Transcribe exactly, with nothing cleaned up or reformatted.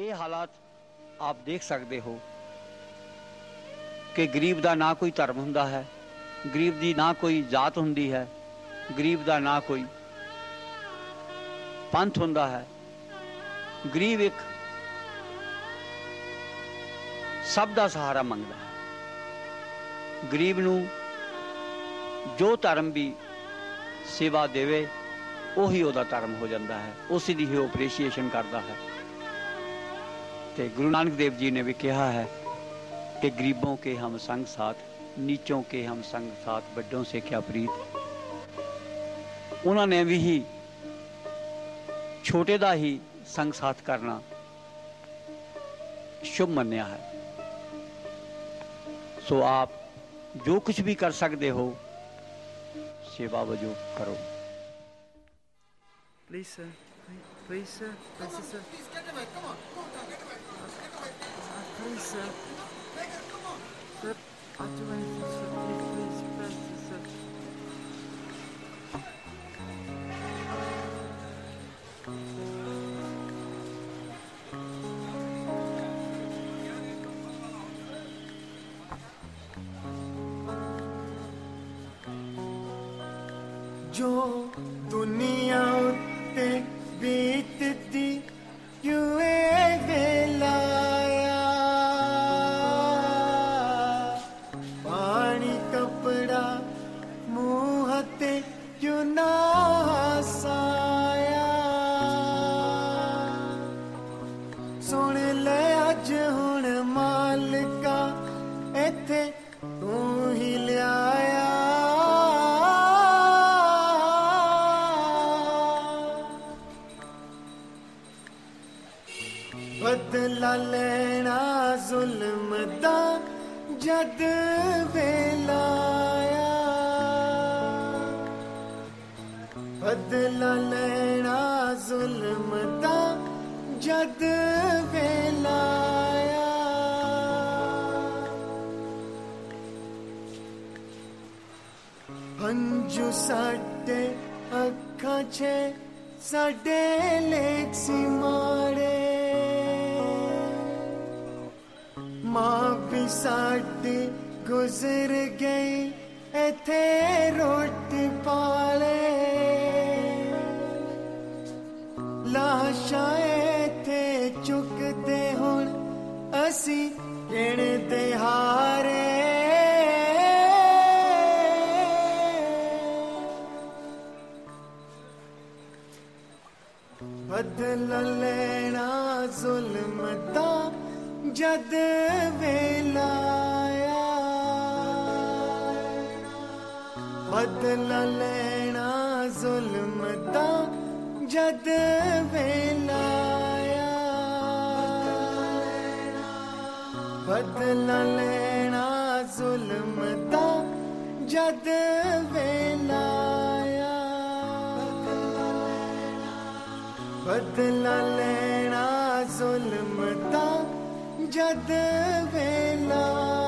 ये हालात आप देख सकते हो कि गरीब का ना कोई धर्म हुंदा है, गरीब की ना कोई जात हुंदी है, गरीब का ना कोई पंथ हुंदा है। गरीब एक सब का सहारा मंगदा है। गरीब नूं जो धर्म भी सेवा देवे उही उहदा धर्म हो जाता है, उसी दी ही अप्रीसीएशन करता है। तो गुरु नानक देव जी ने भी कहा है कि गरीबों के हम संग साथ, नीचों के हम संग साथ, बड़ों से क्या प्रीत। उन्होंने भी ही छोटे का ही संग साथ करना शुभ मन्या है। सो आप जो कुछ भी कर सकते हो सेवा वजों करो। Please, sir. Please, sir. Please, sir. Please get the mic. Come on. Come on, get the mic. Come on. Get the mic. Please, sir. Take it. Come on. Sir, I'll do anything, sir. Please, please, please, sir. जो दुनिया उत्ते बीतती UA वेलाया, पानी कपड़ा मुँह ते क्यों ना हसाया। सुन ले अज हुण मालिका इत्थे तू ही लियाया। बदला लेना जुल्म दा जद वेलाया, बदला लेना जुल्म दा जद वेलाया। हंजू साडे अखां छे साडे लेख सी मारे, मां भी साडी गुजर गई इथे रोटी पाले। लाशां इथे चुकदे हुण असी गिणदे हारे। बदला लेना जुल्म दा जद वेलाया, बदला लेना जुल्म दा जद वेलाया, बदला लेना जुल्म दा जद वेलाया, बदला लेना जुल्म दा जद वेला।